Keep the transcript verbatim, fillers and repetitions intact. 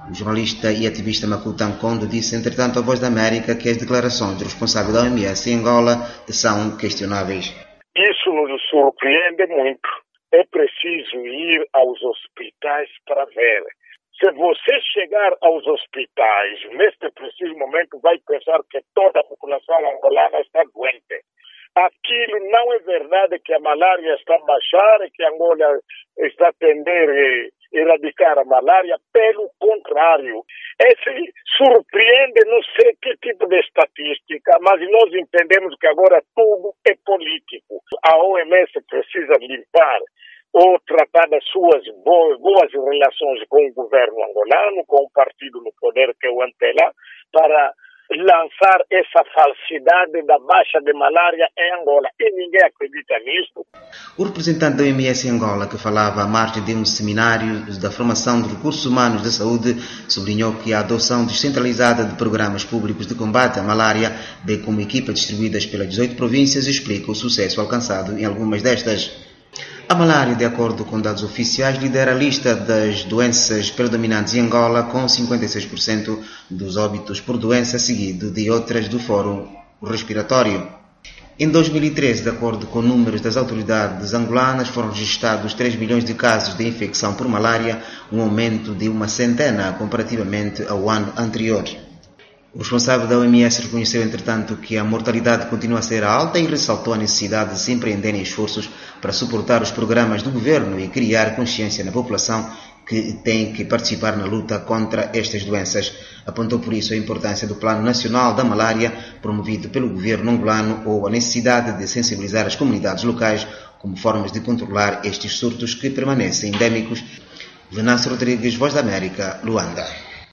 O jornalista e ativista Makuta Nkondo disse, entretanto, à Voz da América que as declarações do responsável da O M S em Angola são questionáveis. Isso nos surpreende muito. É preciso ir aos hospitais para ver. Se você chegar aos hospitais, neste preciso momento, vai pensar que toda a população angolana está doente. Aquilo não é verdade que a malária está a baixar e que a Angola está a tender a erradicar a malária. Pelo contrário, esse surpreende, não sei que tipo de estatística, mas nós entendemos que agora tudo é político. A O M S precisa limpar ou tratar das suas boas, boas relações com o governo angolano, com o partido no poder que é o Antela, para lançar essa falsidade da baixa de malária em Angola. E ninguém acredita nisso. O representante da O M S em Angola, que falava à margem de um seminário da formação de recursos humanos da saúde, sublinhou que a adoção descentralizada de programas públicos de combate à malária, bem como equipas distribuídas pelas dezoito províncias, explica o sucesso alcançado em algumas destas. A malária, de acordo com dados oficiais, lidera a lista das doenças predominantes em Angola, com cinquenta e seis por cento dos óbitos por doença, seguido de outras do Fórum Respiratório. Em dois mil e treze, de acordo com números das autoridades angolanas, foram registrados três milhões de casos de infecção por malária, um aumento de uma centena comparativamente ao ano anterior. O responsável da O M S reconheceu, entretanto, que a mortalidade continua a ser alta e ressaltou a necessidade de se empreenderem esforços para suportar os programas do governo e criar consciência na população que tem que participar na luta contra estas doenças. Apontou por isso a importância do Plano Nacional da Malária, promovido pelo governo angolano, ou a necessidade de sensibilizar as comunidades locais como formas de controlar estes surtos que permanecem endémicos. Venâncio Rodrigues, Voz da América, Luanda.